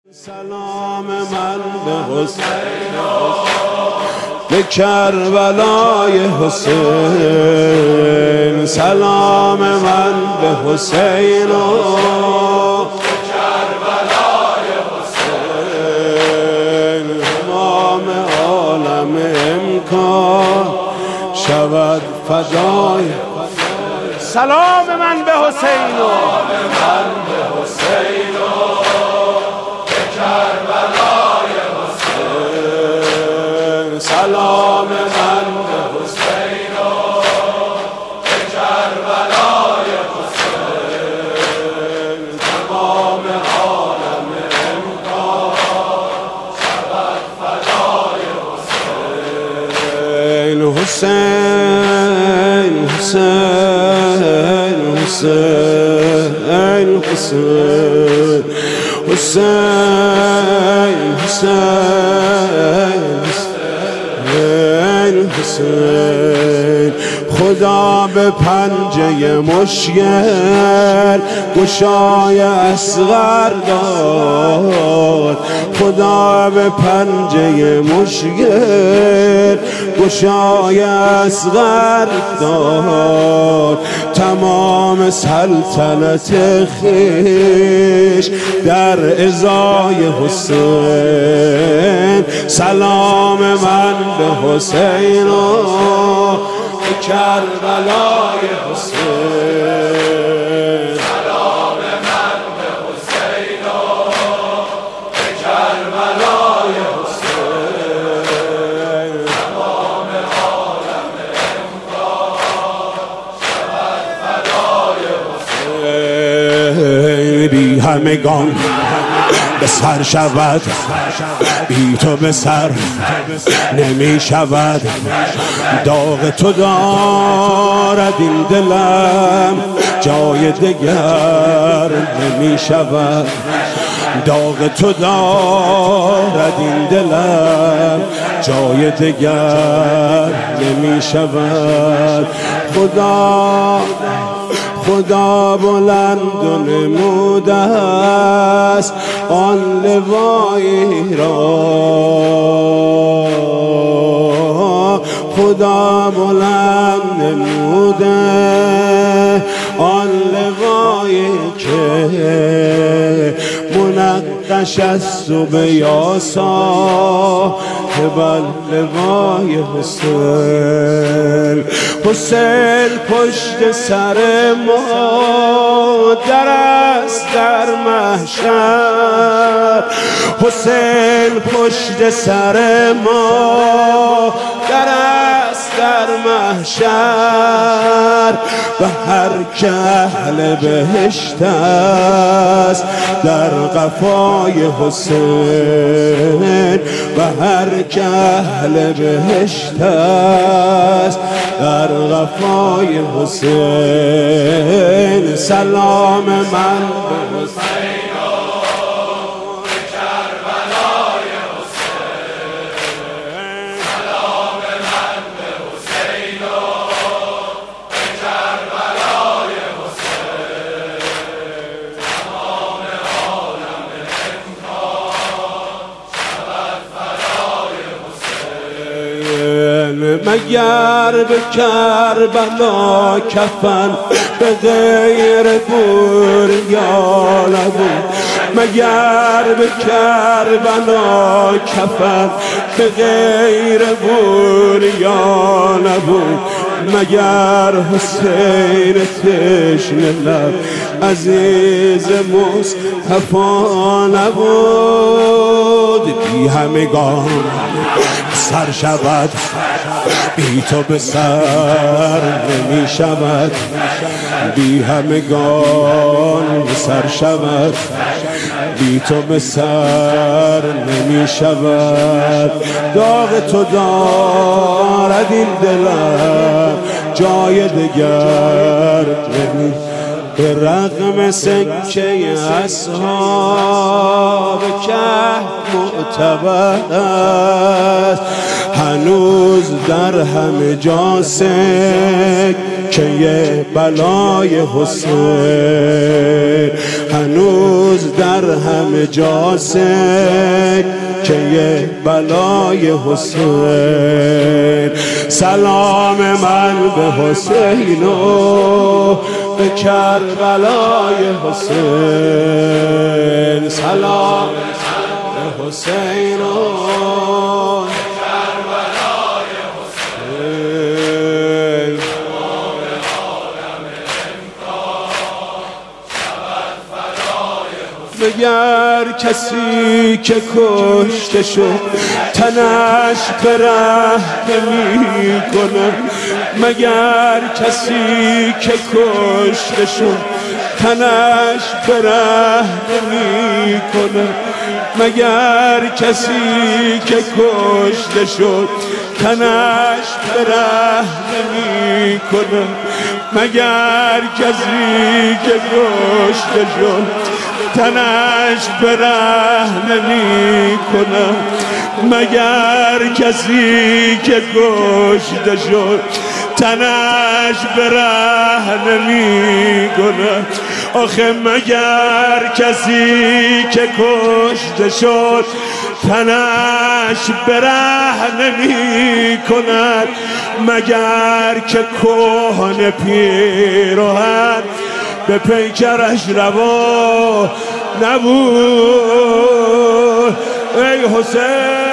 سلام من به حسین به کربلای حسین، سلام من به حسین به کربلای حسین. امام عالم امکان شود فدای. سلام من به حسین سلام من به حسین به کربلای حسین. تمام عالم امکان شود فدای حسین. حسین حسین حسین حسین حسین حسین حسین. خدا به پنجه مشکل گشای اصغر داد، خدا به پنجه مشکل گشای اصغر داد. تمام سلطنت خویش در ازای حسین. سلام من به حسین به کربلای حسین. سلام من به حسین به کربلای حسین. تمام عالم امکان شود فدای حسین. بی همگان به سر شود، بی تو به سر نمی شود. داغ تو دارد این دلم، جای دگر نمی شود. داغ تو دارد این دلم، جای دگر نمی شود. خدا بلند و نموده است آن لوایی را. خدا بلند نموده آن لوایی که منقش است و به یاسا بل لوای حسین. حسین پشت سر ما در است در محشر. حسین پشت سر ما در است در محشر. و هر که اهل بهشت است در قفای حسین. و هر که اهل بهشت است در قفای حسین. سلام من به حسین به کربلای حسین. سلام من به حسین به کربلای حسین. تمام عالم امکان شود فدای حسین. مگر به کربلا کفن به غیر بوریا نبود. مگر به کربلا کفن به غیر بوریا نبود. مگر حسین تشنه لب عزیز مصطفی نبود. بی همگان سر شود، بی تو به سر نمی شود. بی همگان سر شود، بی تو به سر نمی شود. داغ تو دارد این دلم، جای دگر نمی. به رغم سکه اصحاب کهف معتبر است، هنوز در همه جا سکه بلای حسین. هنوز در همه جا سکه بلای حسین. سلام من به حسین و به کربلای حسین. سلام به حسین و به کربلای حسین. مگر کسی که کشته شد تنش به ره نمی کنه؟ مگر کسی که کشته شد تنش به ره نمی کنه؟ مگر کسی که کشته شد تنش به ره نمی کنه؟ مگر کسی که کشته شد تنش به ره نمی کنه؟ مگر کسی که کشته شد تنش به ره نمی کنه؟ آخه مگر کسی که کشته شد تنش به ره نمی کند؟ مگر که کهنه پیراهن به پیکرش روا نبود؟ ای حسین